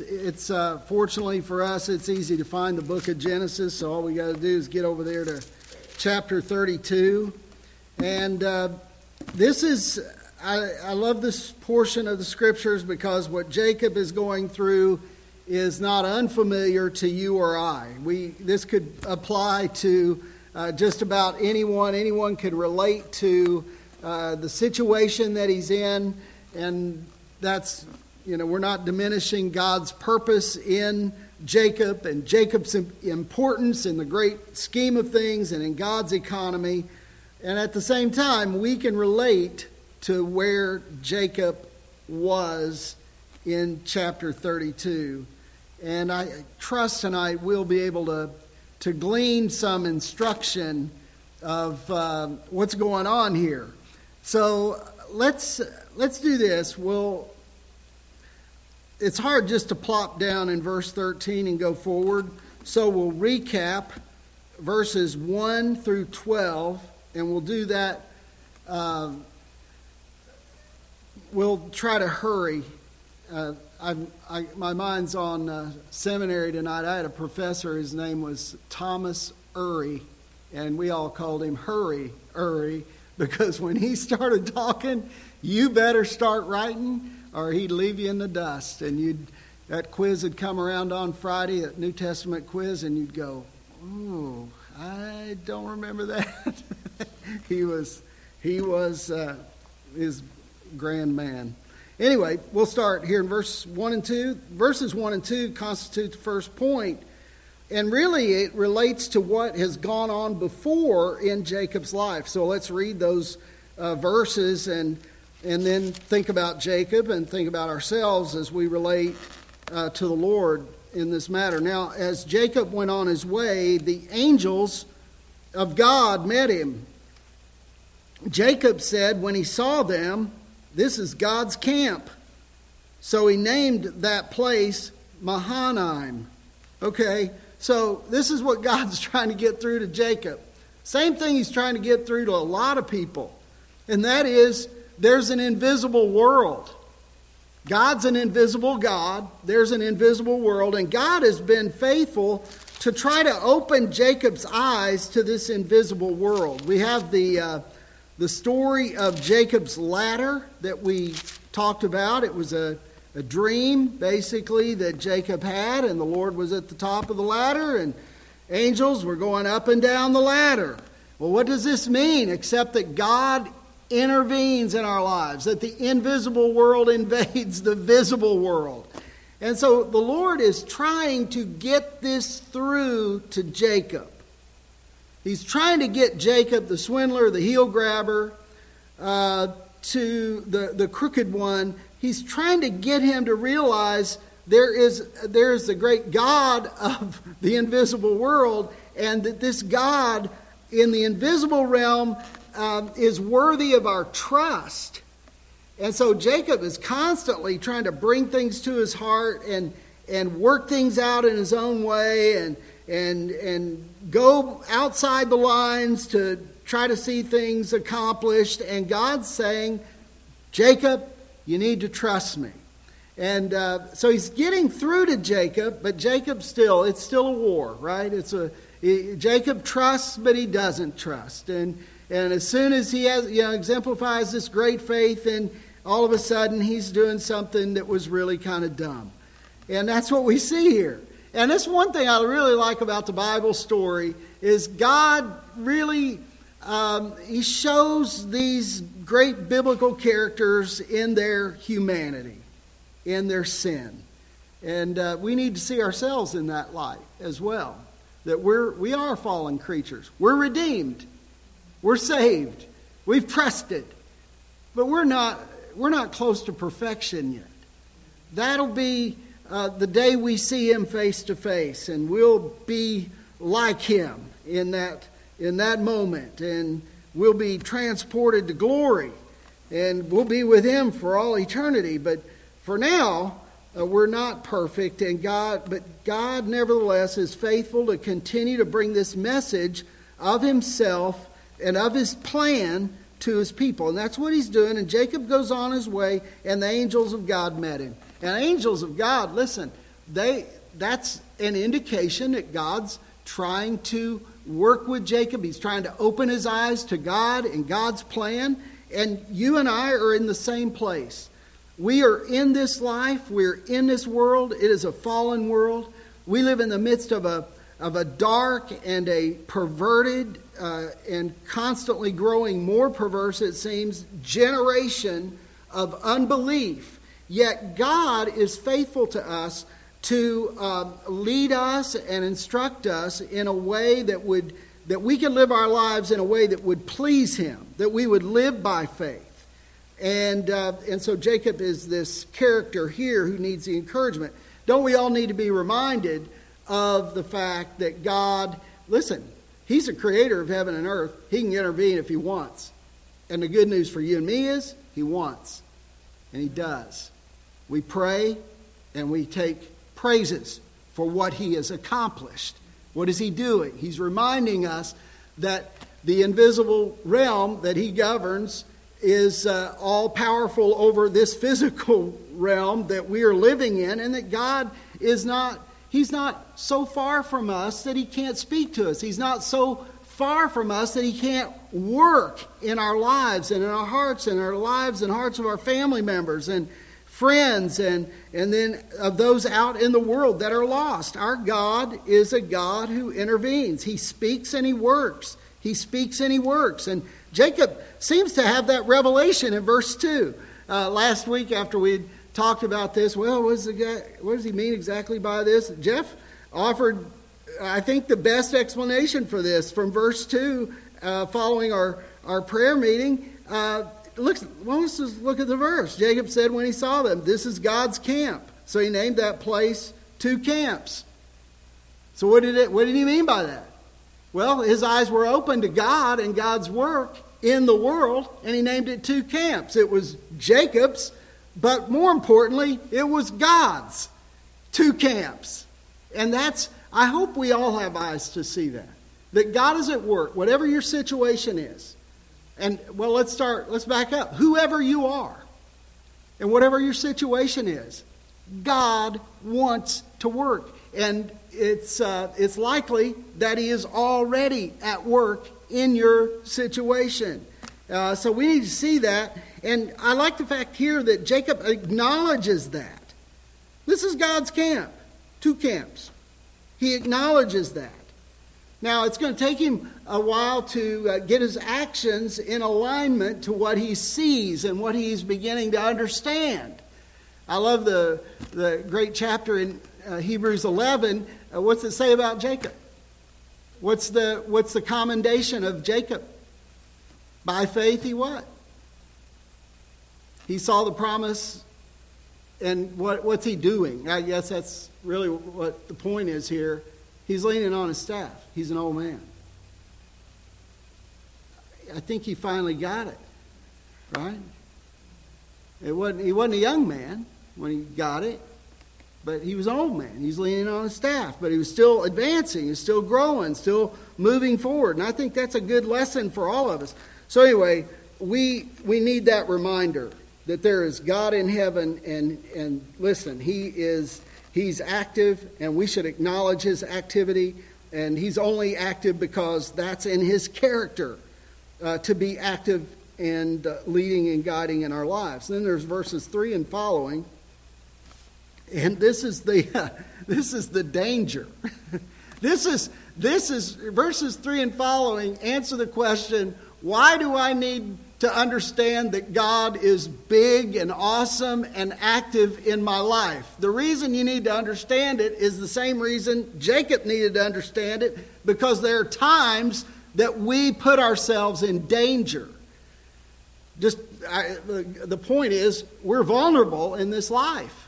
it's fortunately for us, it's easy to find the book of Genesis. So all we got to do is get over there to chapter 32. And this is, I love this portion of the scriptures because what Jacob is going through is not unfamiliar to you or I. This could apply to just about anyone. Anyone could relate to the situation that he's in, and that's, we're not diminishing God's purpose in Jacob and Jacob's importance in the great scheme of things and in God's economy. And at the same time, we can relate to where Jacob was in chapter 32. And I trust tonight we'll be able to glean some instruction of what's going on here. So let's do this. It's hard just to plop down in verse 13 and go forward. So we'll recap verses 1 through 12, and we'll do that. We'll try to hurry. My mind's on seminary tonight. I had a professor, his name was Thomas Urry, and we all called him Hurry Urry, because when he started talking, you better start writing or he'd leave you in the dust. And that quiz would come around on Friday, that New Testament quiz, and you'd go, "Ooh, I don't remember that." He was his grand man. Anyway, we'll start here in verse 1 and 2. Verses 1 and 2 constitute the first point. And really, it relates to what has gone on before in Jacob's life. So let's read those verses and then think about Jacob and think about ourselves as we relate to the Lord in this matter. Now, as Jacob went on his way, the angels of God met him. Jacob said when he saw them, "This is God's camp." So he named that place Mahanaim. Okay, so this is what God's trying to get through to Jacob. Same thing he's trying to get through to a lot of people. And that is, there's an invisible world. God's an invisible God. There's an invisible world. And God has been faithful to try to open Jacob's eyes to this invisible world. We have the story of Jacob's ladder that we talked about. It was a dream, basically, that Jacob had, and the Lord was at the top of the ladder, and angels were going up and down the ladder. Well, what does this mean? Except that God intervenes in our lives, that the invisible world invades the visible world. And so the Lord is trying to get this through to Jacob. He's trying to get Jacob, the swindler, the heel grabber, to the crooked one. He's trying to get him to realize there is the great God of the invisible world, and that this God in the invisible realm is worthy of our trust. And so Jacob is constantly trying to bring things to his heart and work things out in his own way and go outside the lines to try to see things accomplished. And God's saying, "Jacob, you need to trust me." And so he's getting through to Jacob, but Jacob it's still a war, right? Jacob trusts, but he doesn't trust. And as soon as he exemplifies this great faith, and all of a sudden he's doing something that was really kind of dumb. And that's what we see here. And that's one thing I really like about the Bible story is God really, he shows these great biblical characters in their humanity, in their sin. And we need to see ourselves in that light as well. That we are fallen creatures. We're redeemed. We're saved. We've trusted. But we're not close to perfection yet. That'll be the day we see him face to face, and we'll be like him in that moment, and we'll be transported to glory, and we'll be with him for all eternity. But for now, we're not perfect, but God nevertheless is faithful to continue to bring this message of himself and of his plan to his people. And that's what he's doing. And Jacob goes on his way, and the angels of God met him. And angels of God, listen, that's an indication that God's trying to work with Jacob. He's trying to open his eyes to God and God's plan. And you and I are in the same place. We are in this life. We're in this world. It is a fallen world. We live in the midst of a dark and a perverted and constantly growing more perverse, it seems, generation of unbelief. Yet God is faithful to us to lead us and instruct us in a way that we can live our lives in a way that would please Him, that we would live by faith. And so Jacob is this character here who needs the encouragement. Don't we all need to be reminded of the fact that God, listen, He's the creator of heaven and earth. He can intervene if He wants. And the good news for you and me is He wants. And He does. We pray and we take praises for what He has accomplished. What is He doing? He's reminding us that the invisible realm that He governs is all powerful over this physical realm that we are living in, and that God is not, He's not so far from us that He can't speak to us. He's not so far from us that He can't work in our lives and in our hearts and our lives and hearts of our family members and friends and then of those out in the world that are lost. Our God is a God who intervenes. He speaks and He works. He speaks and He works. And Jacob seems to have that revelation in verse 2. Last week after we talked about this, well, what does he mean exactly by this? Jeff offered, I think, the best explanation for this from verse 2 following our prayer meeting. Let's just look at the verse. Jacob said when he saw them, "This is God's camp." So he named that place two camps. So what did he mean by that? Well, his eyes were open to God and God's work in the world, and he named it two camps. It was Jacob's, but more importantly, it was God's two camps. And I hope we all have eyes to see that God is at work, whatever your situation is. And, well, let's back up. Whoever you are, and whatever your situation is, God wants to work. And it's likely that He is already at work in your situation. So we need to see that. And I like the fact here that Jacob acknowledges that. This is God's camp. Two camps. He acknowledges that. Now, it's going to take him a while to get his actions in alignment to what he sees and what he's beginning to understand. I love the great chapter in Hebrews 11. What's it say about Jacob? What's the commendation of Jacob? By faith he what? He saw the promise, and what's he doing? I guess that's really what the point is here. He's leaning on his staff. He's an old man. I think he finally got it, right? He wasn't a young man when he got it, but he was an old man. He's leaning on his staff, but he was still advancing, he was still growing, still moving forward. And I think that's a good lesson for all of us. So anyway, we need that reminder that there is God in heaven, and listen, He's active, and we should acknowledge His activity. And He's only active because that's in His character, to be active and leading and guiding in our lives. Then there's verses 3 and following, and this is the danger. This is verses 3 and following answer the question: why do I need to understand that God is big and awesome and active in my life? The reason you need to understand it is the same reason Jacob needed to understand it, because there are times that we put ourselves in danger. The point is, we're vulnerable in this life.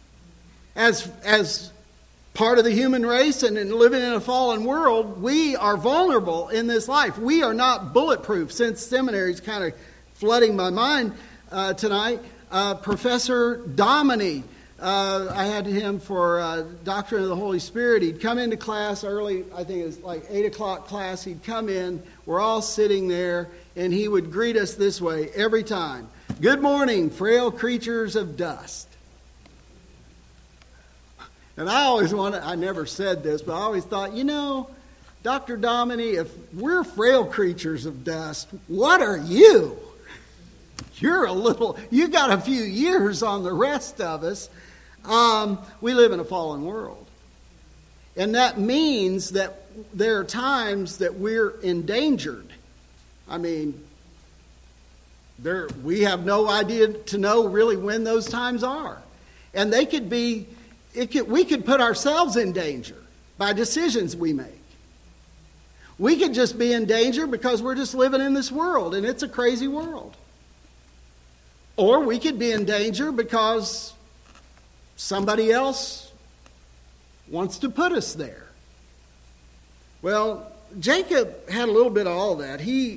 As part of the human race and in living in a fallen world, we are vulnerable in this life. We are not bulletproof. Since seminary is kind of flooding my mind tonight, Professor Dominy, I had him for Doctrine of the Holy Spirit. He'd come into class early, I think it was like 8 o'clock class. He'd come in, we're all sitting there, and he would greet us this way every time: "Good morning, frail creatures of dust." And I never said this, but I always thought, Dr. Dominy, if we're frail creatures of dust, what are you? You got a few years on the rest of us. We live in a fallen world. And that means that there are times that we're endangered. I mean, we have no idea to know really when those times are. And they could be, we could put ourselves in danger by decisions we make. We could just be in danger because we're just living in this world, and it's a crazy world. Or we could be in danger because somebody else wants to put us there. Well, Jacob had a little bit of all that. He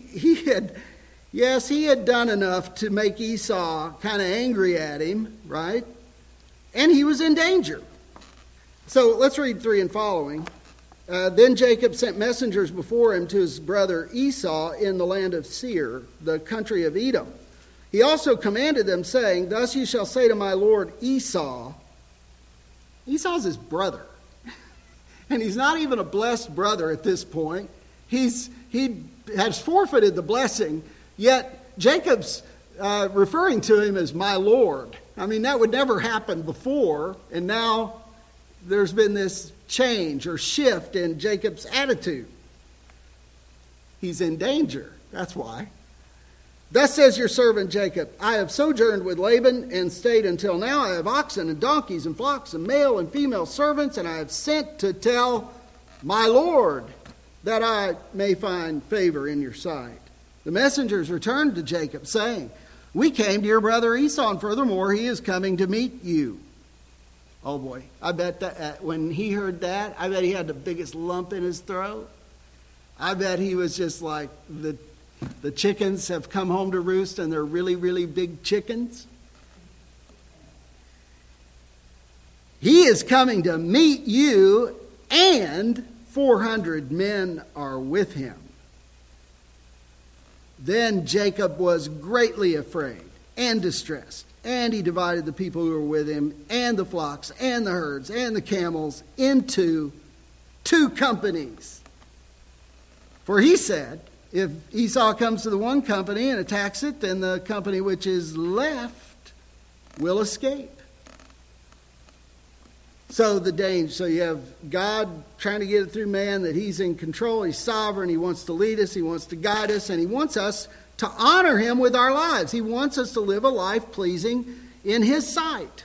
had done enough to make Esau kind of angry at him, right? And he was in danger. So let's read 3 and following. Then Jacob sent messengers before him to his brother Esau in the land of Seir, the country of Edom. He also commanded them, saying, "Thus you shall say to my lord Esau," Esau's his brother. And he's not even a blessed brother at this point. He has forfeited the blessing, yet Jacob's referring to him as my lord. I mean, that would never happen before, and now there's been this change or shift in Jacob's attitude. He's in danger. That's why. "Thus says your servant Jacob, I have sojourned with Laban and stayed until now. I have oxen and donkeys and flocks and male and female servants, and I have sent to tell my Lord that I may find favor in your sight." The messengers returned to Jacob, saying, "We came to your brother Esau, and furthermore, he is coming to meet you." Oh boy, I bet that when he heard that, I bet he had the biggest lump in his throat. I bet he was just like, the chickens have come home to roost, and they're really, really big chickens. He is coming to meet you, and 400 men are with him. Then Jacob was greatly afraid and distressed, and he divided the people who were with him, and the flocks, and the herds, and the camels into 2 companies. For he said, if Esau comes to the one company and attacks it, then the company which is left will escape. So you have God trying to get it through man that he's in control, he's sovereign, he wants to lead us, he wants to guide us, and he wants us to honor him with our lives. He wants us to live a life pleasing in his sight.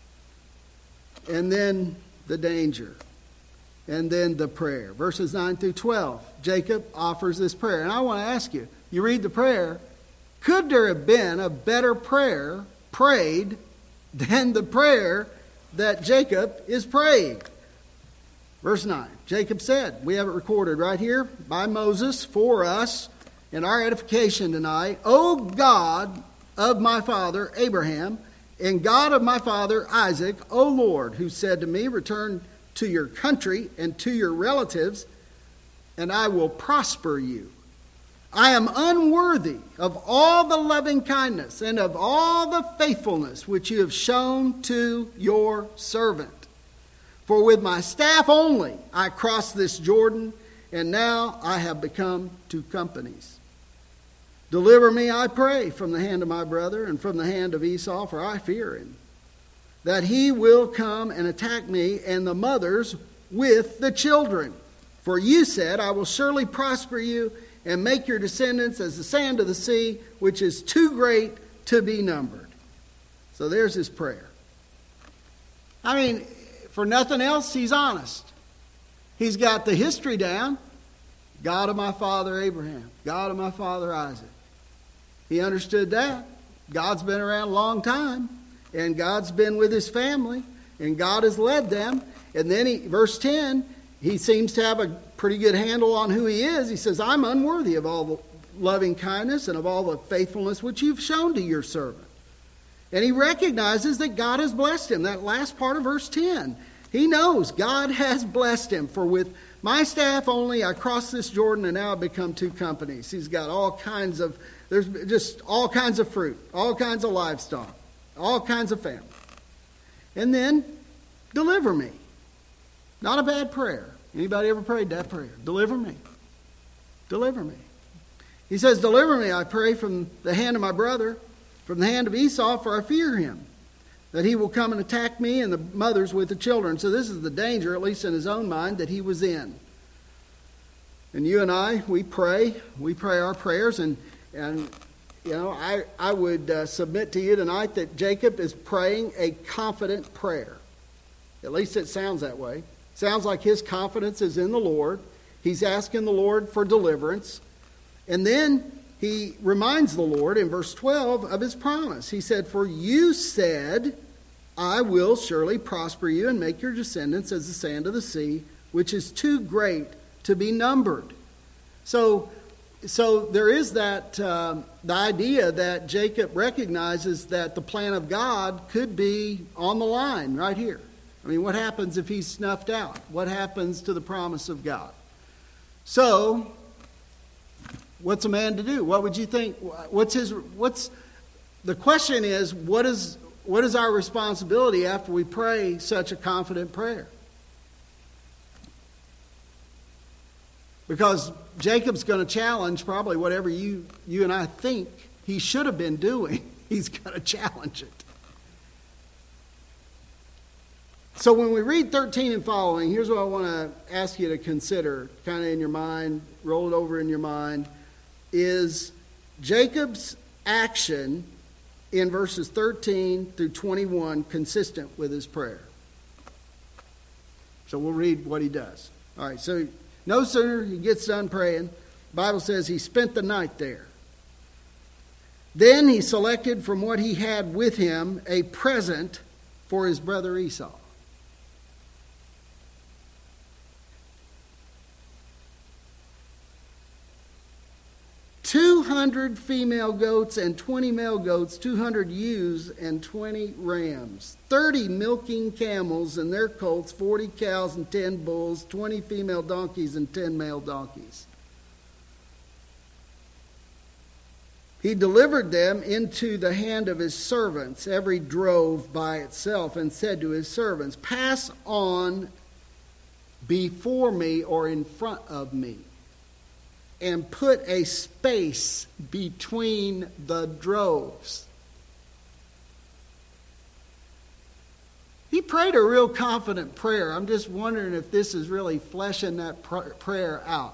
And then the danger. And then the prayer. Verses 9 through 12. Jacob offers this prayer. And I want to ask you, you read the prayer, could there have been a better prayer prayed than the prayer that Jacob is praying? Verse 9. Jacob said, we have it recorded right here by Moses for us in our edification tonight. "O God of my father Abraham, and God of my father Isaac, O Lord, who said to me, return to your country and to your relatives, and I will prosper you. I am unworthy of all the loving kindness and of all the faithfulness which you have shown to your servant. For with my staff only I crossed this Jordan, and now I have become 2 companies. Deliver me, I pray, from the hand of my brother and from the hand of Esau, for I fear him, that he will come and attack me and the mothers with the children. For you said, I will surely prosper you and make your descendants as the sand of the sea, which is too great to be numbered." So there's his prayer. I mean, for nothing else, he's honest. He's got the history down. God of my father Abraham, God of my father Isaac. He understood that. God's been around a long time, and God's been with his family, and God has led them. And then verse 10, he seems to have a pretty good handle on who he is. He says, I'm unworthy of all the loving kindness and of all the faithfulness which you've shown to your servant. And he recognizes that God has blessed him. That last part of verse 10. He knows God has blessed him. For with my staff only I crossed this Jordan, and now I've become 2 companies. He's got there's just all kinds of fruit, all kinds of livestock, all kinds of family. And then, deliver me. Not a bad prayer. Anybody ever prayed that prayer? Deliver me. Deliver me. He says, deliver me, I pray, from the hand of my brother, from the hand of Esau, for I fear him, that he will come and attack me and the mothers with the children. So this is the danger, at least in his own mind, that he was in. And you and I, we pray our prayers, and you know, I would submit to you tonight that Jacob is praying a confident prayer. At least it sounds that way. Sounds like his confidence is in the Lord. He's asking the Lord for deliverance. And then he reminds the Lord in verse 12 of his promise. He said, for you said, I will surely prosper you and make your descendants as the sand of the sea, which is too great to be numbered. So there is that the idea that Jacob recognizes that the plan of God could be on the line right here. I mean, what happens if he's snuffed out? What happens to the promise of God? So, what's a man to do? What would you think? The question is, what is our responsibility after we pray such a confident prayer? Because Jacob's going to challenge probably whatever you and I think he should have been doing. He's going to challenge it. So when we read 13 and following, here's what I want to ask you to consider, kind of in your mind, roll it over in your mind, is Jacob's action in verses 13 through 21 consistent with his prayer? So we'll read what he does. All right, so no sooner he gets done praying, the Bible says he spent the night there. Then he selected from what he had with him a present for his brother Esau. 200 female goats and 20 male goats, 200 ewes and 20 rams, 30 milking camels and their colts, 40 cows and 10 bulls, 20 female donkeys and 10 male donkeys. He delivered them into the hand of his servants, every drove by itself, and said to his servants, pass on before me or in front of me, and put a space between the droves. He prayed a real confident prayer. I'm just wondering if this is really fleshing that prayer out.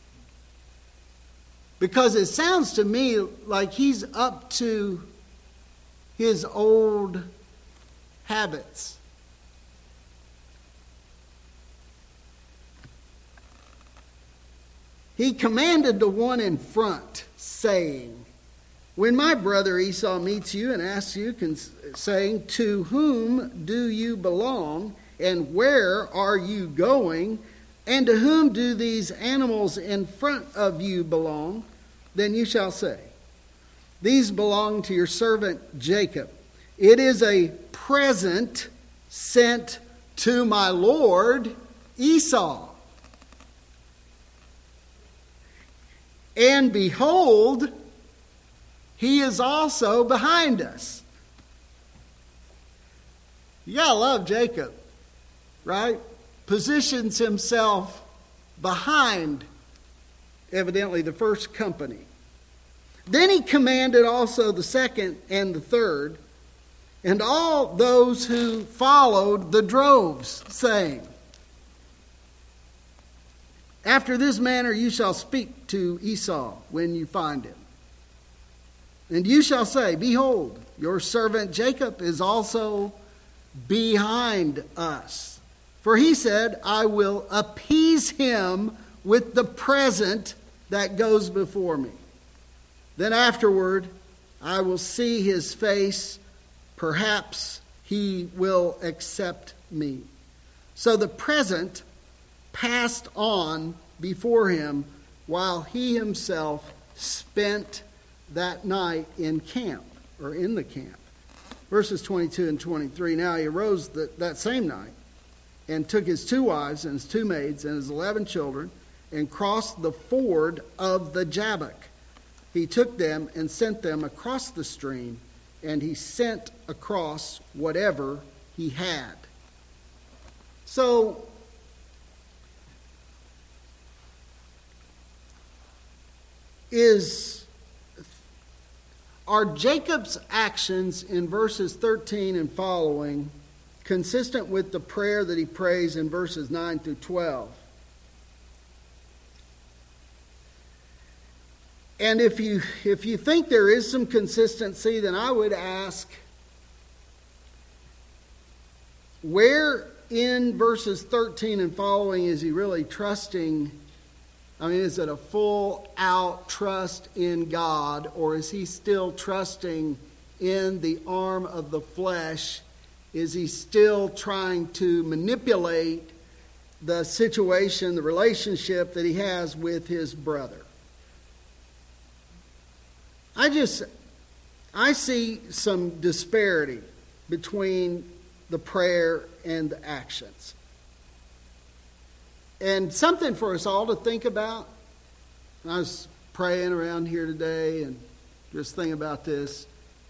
Because it sounds to me like he's up to his old habits. He commanded the one in front, saying, when my brother Esau meets you and asks you, saying, to whom do you belong, and where are you going, and to whom do these animals in front of you belong? Then you shall say, these belong to your servant Jacob. It is a present sent to my lord Esau. And behold, he is also behind us. You gotta love Jacob, right? Positions himself behind, evidently, the first company. Then he commanded also the second and the third, and all those who followed the droves, saying, after this manner you shall speak to Esau when you find him. And you shall say, behold, your servant Jacob is also behind us. For he said, I will appease him with the present that goes before me. Then afterward I will see his face. Perhaps he will accept me. So the present passed on before him while he himself spent that night in camp, or in the camp. Verses 22 and 23. Now he arose that same night and took his 2 wives and his 2 maids and his 11 children and crossed the ford of the Jabbok. He took them and sent them across the stream, and he sent across whatever he had. So are Jacob's actions in verses 13 and following consistent with the prayer that he prays in verses 9 through 12? And if you think there is some consistency, then I would ask, where in verses 13 and following is he really trusting? I mean, is it a full-out trust in God, or is he still trusting in the arm of the flesh? Is he still trying to manipulate the situation, the relationship that he has with his brother? I see some disparity between the prayer and the actions. And something for us all to think about. I was praying around here today and just thinking about this.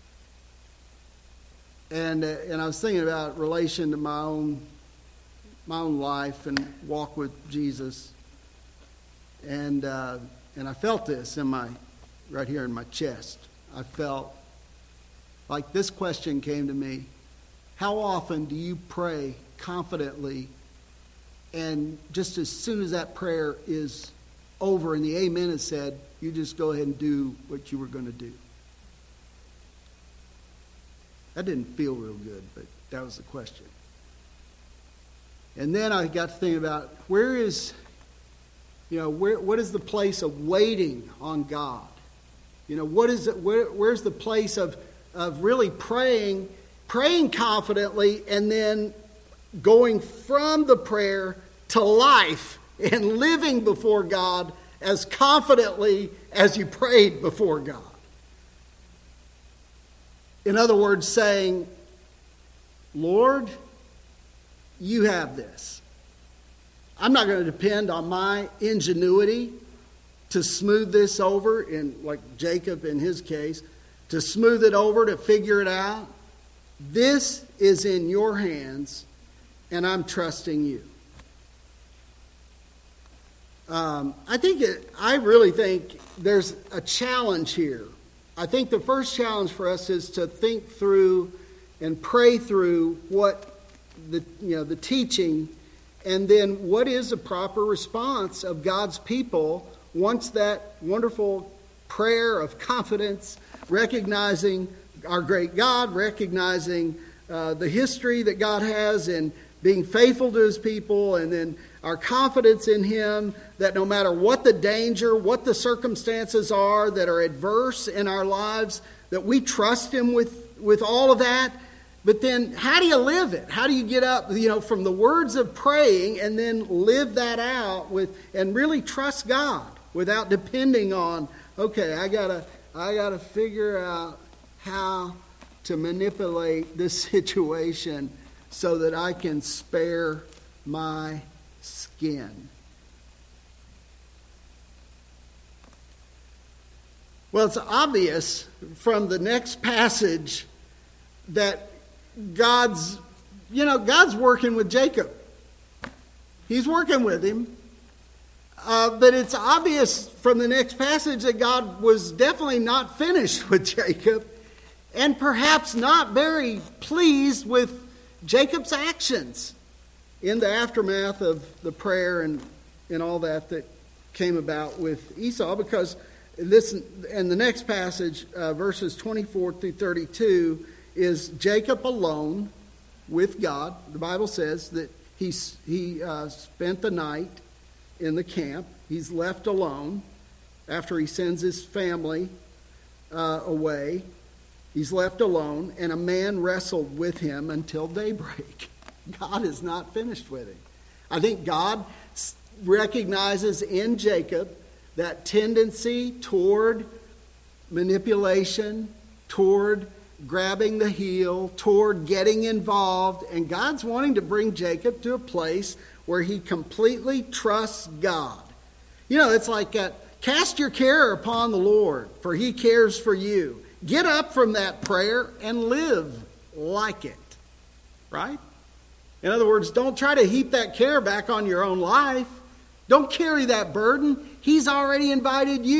And I was thinking about relation to my own life and walk with Jesus. And I felt this right here in my chest. I felt like this question came to me: how often do you pray confidently, and just as soon as that prayer is over and the amen is said, you just go ahead and do what you were going to do? That didn't feel real good, but that was the question. And then I got to think about what is the place of waiting on God? What is it? Where's the place of really praying confidently, and then going from the prayer to life and living before God as confidently as you prayed before God? In other words, saying, Lord, you have this. I'm not going to depend on my ingenuity to smooth this over, like Jacob in his case, to smooth it over, to figure it out. This is in your hands, and I'm trusting you. I really think there's a challenge here. I think the first challenge for us is to think through and pray through what the teaching, and then what is the proper response of God's people once that wonderful prayer of confidence, recognizing our great God, recognizing the history that God has in being faithful to his people, and then our confidence in him that no matter what the danger, what the circumstances are that are adverse in our lives, that we trust him with all of that. But then how do you live it? How do you get up, from the words of praying and then live that out and really trust God without depending on, okay, I gotta figure out how to manipulate this situation so that I can spare my skin. Well, it's obvious from the next passage that God's working with Jacob. He's working with him. But it's obvious from the next passage that God was definitely not finished with Jacob, and perhaps not very pleased with Jacob's actions in the aftermath of the prayer and all that came about with Esau, because this and the next passage, verses 24 through 32, is Jacob alone with God. The Bible says that he spent the night in the camp. He's left alone after he sends his family away. He's left alone, and a man wrestled with him until daybreak. God is not finished with him. I think God recognizes in Jacob that tendency toward manipulation, toward grabbing the heel, toward getting involved, and God's wanting to bring Jacob to a place where he completely trusts God. It's like cast your care upon the Lord, for he cares for you. Get up from that prayer and live like it. Right? In other words, don't try to heap that care back on your own life. Don't carry that burden. He's already invited you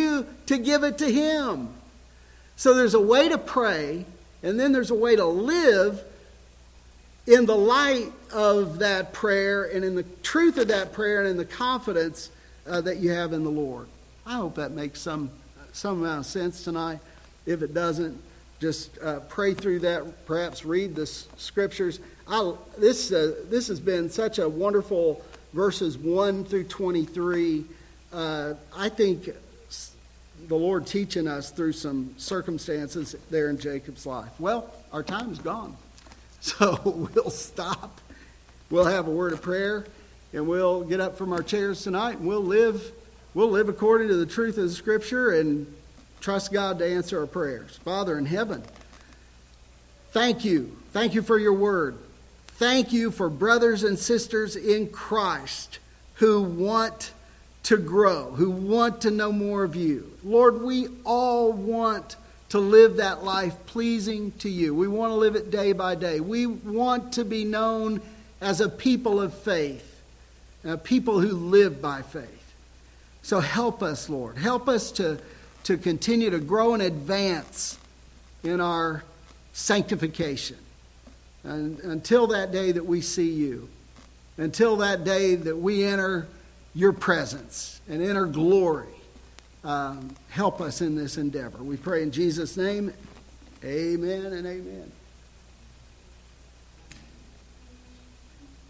to give it to Him. So there's a way to pray, and then there's a way to live in the light of that prayer and in the truth of that prayer and in the confidence that you have in the Lord. I hope that makes some amount of sense tonight. If it doesn't, just pray through that. Perhaps read the scriptures. This has been such a wonderful verses 1 through 23. I think the Lord teaching us through some circumstances there in Jacob's life. Well, our time is gone. So we'll stop. We'll have a word of prayer, and we'll get up from our chairs tonight, and we'll live according to the truth of the Scripture and trust God to answer our prayers. Father in heaven, thank you. Thank you for your word. Thank you for brothers and sisters in Christ who want to grow, who want to know more of you. Lord, we all want to live that life pleasing to you. We want to live it day by day. We want to be known as a people of faith, a people who live by faith. So help us, Lord. Help us to continue to grow and advance in our sanctification until that day that we see you, until that day that we enter your presence and enter glory. Help us in this endeavor. We pray in Jesus' name. Amen and amen.